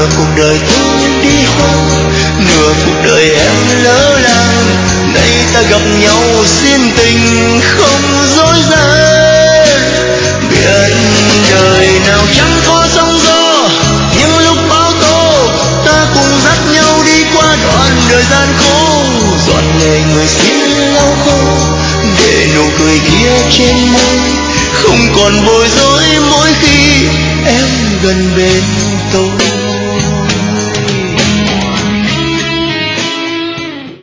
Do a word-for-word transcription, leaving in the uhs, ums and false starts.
nửa cuộc đời tôi đi hoang, nửa cuộc đời em lỡ làng. Nay ta gặp nhau xin tình không dối gian. Biết đời nào chẳng có sóng gió, nhưng lúc bão tố ta cùng dắt nhau đi qua đoạn đời gian khổ. Giọt lệ người xin lau khô, để nụ cười kia trên môi không còn bối rối mỗi khi em gần bên tôi.